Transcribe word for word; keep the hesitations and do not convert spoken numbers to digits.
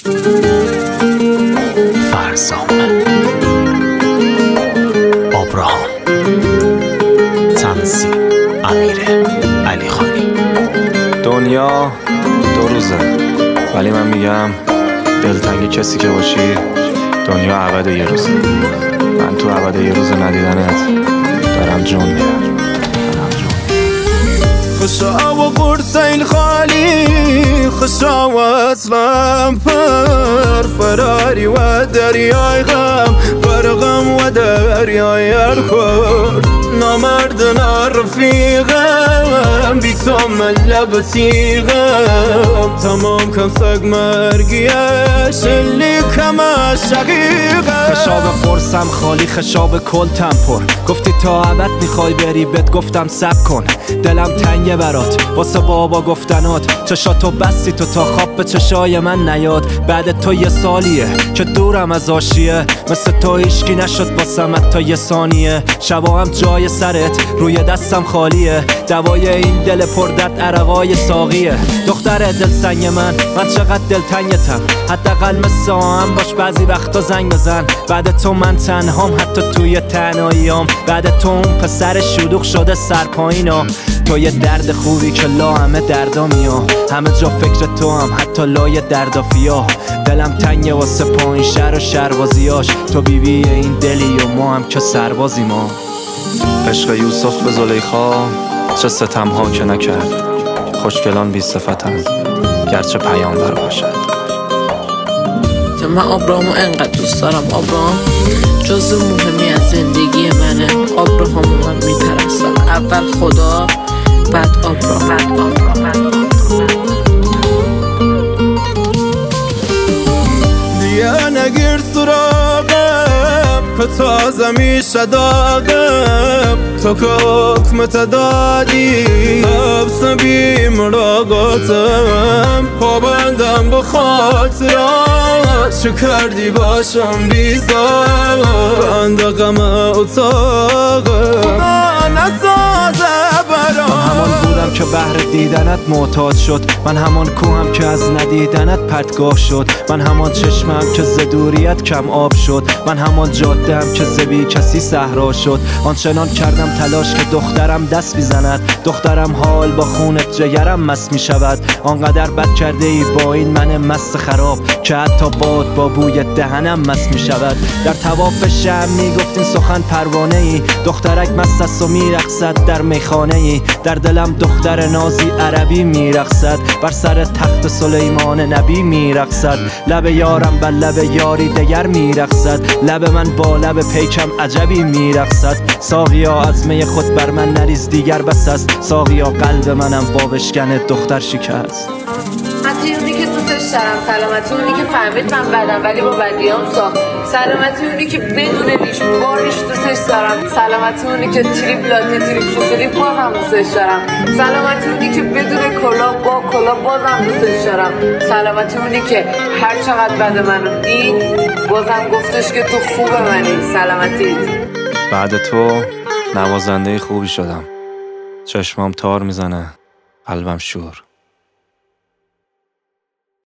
فرزانه ابراهام تنظیم امیر علی خانی. دنیا دو روزه، ولی من میگم دلتنگ کسی که باشی دنیا ابد یه روزه. من تو ابد یه روز ندیدنت دارم جون میرم. خشا و قرصین خالی، خشا و اسلام پر فراری و دریای غم، غرقم و دریای الکل. نامردنا رفیقم، بی تو من لب تیغم. تمام کم سگ مرگیه، شلی کم شقیقم. خشاب قرصم خالی، خشاب کلتم پر. گفتی تا ابد میخوای بری، بهت گفتم صبر کن. دلم تنگه برات واسه بابا گفتنات. چشاتو بستی تو تا خواب به چشای من نیاد. بعد تو یه سالیه که دورم از آشیه، مثل تو هیچکی نشد واسمت تا یه ثانیه. شبا هم جای سرت روی دستم خالیه، دوای این دل پردرد عرقای ساقیه. دختر دل سنگ من، من چقدر دلتنگتم. حداقل مثل هم باش بعضی وقتا زنگ بزن. بعد تو من تنهام حتی توی تنهاییام. بعد تو اون پسر شلوغ شده سرپایینا. تو یه درد خوبی که لا همه دردا میام. همه جا فکر تو هم حتی لای دردافیا. دلم تنگه واسه پایین شهر و شهربازیاش. تو بیبی بی این دلی و ما هم که سربازی ما. عشق یوسف به زلیخا چه ستم ها که نکرد. خوشگلان بی صفتند گرچه پیامبر باشد. من ابراهامو انقدر دوست دارم. ابراهام جزء مهمی از زندگی منه. ابراهامو من میپرستم. اول خدا، بعد ابراهام. بعد ابراهام. دیگه نگیر سراغم که تازه میشه داغم. تو که حکمت دادی حبس بی مراقاتم. پابندم به خاطرات چه کردی باشم بیزار. بند غم اتاقم خدا نسازه برام. من همان بودم که بهر دیدنت معتاد شد. من همان کوهم که از ندیدنت پرتگاه شد. من همان چشمم که ز دوریت کم آب شد. من همان جاده‌ام که ز بی کسی صحرا شد. آنچنان کردم تلاش که دخترم دست بیزند. دخترم حال با خونت جگرم مست می شود. آنقدر بد کرده ای با این من مست خراب که حتی باد با بوی دهنم مست می شود. در طواف شم می گفتین سخن پروانه ای. دخترک مست است و می رقصد در میخانه ای. در دلم دختر نازی عربی می رقصد. بر سر تخت سلیمان نبی می رقصد. لب یارم بر لب یاری دگر می رقصد. لب من با لب پیکم عجبی می رقصد. ساقیا از می خود بر من نریز دیگر بس است. ساقیا قلب منم با بشکن دختر شکست. حتی اونی که دوستش دارم، سلامتی اونی که فهمید من بدم ولی با بدیام ساخت. سلامتی اونی که بدون ریش باریش دوستش دارم. سلامتی اونی که تریپ لاته تریپ سوسولی بازم دوستش دارم. سلامتی اونی که بدون کلا با کلا بازم دوستش دارم. سلامتی اونی که هر چقدر بد منو دید بازم گفتش که تو خوب منی. سلامتیت. بعد تو نوازنده خوبی شدم. چشمام تار میزنه، قلبم شور.